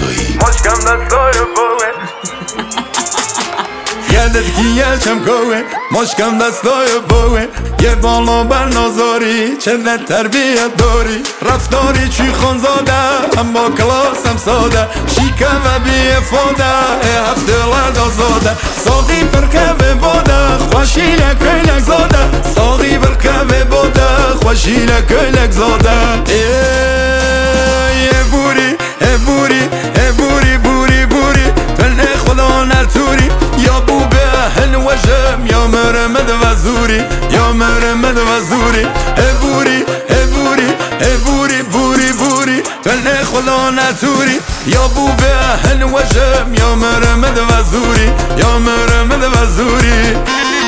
تویی مشکم دستای بوه یادت کیه چم کوه مشکم دستای بوه یه بالا بر نازاری چه تربیت داری رفتاری چی خونزاده اما کلاسم ساده شیکه و بی افاده هفته لرد آزاده ساقی برکه و باده خوشیله کلک زاده ساقی برکه و باده خوشیله کلک زاده ای بوری ای بوری ای بوری بوری بوری تنه خدا نتوری یا بوبه هن وجم یا مرمد و زوری یا مرمد و زوری ای بوری ای بوری ای بوری بوری بوری تنه خدا نتوری یا بوبه هن وجم یا مرمد و زوری یا مرمد و زوری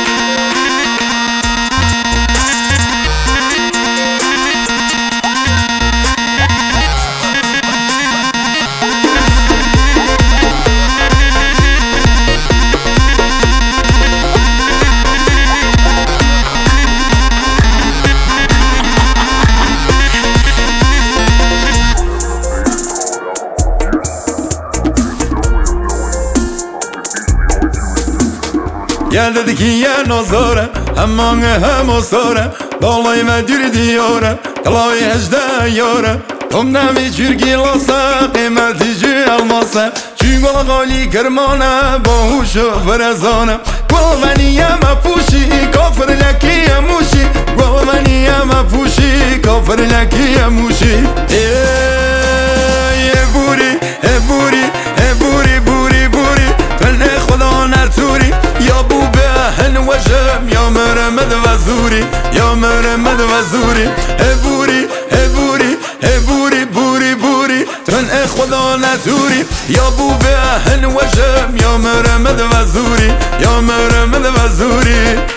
Geldi ki yer nazara Hemmange hem o sara Dağlay ve dür diyara Kalay hecde yara Tom nemi çürgi lasa Kıymeti cü almasa Çüngol gali kırmana Bahuşu frezana Gol veni yeme puşi Kafir leki yemuşi Gol veni yeme puşi Kafir leki yemuşi Ey buri Ey buri Ey buri buri buri Tenne خدا نتوری یا بوبه هن وجم یا مرمد و زوری یا مرمد و زوری ای بوری ای بوری ای بوری بوری بوری تن خدا نتوری یا بوبه هن وجم یا مرمد و زوری یا مرمد و زوری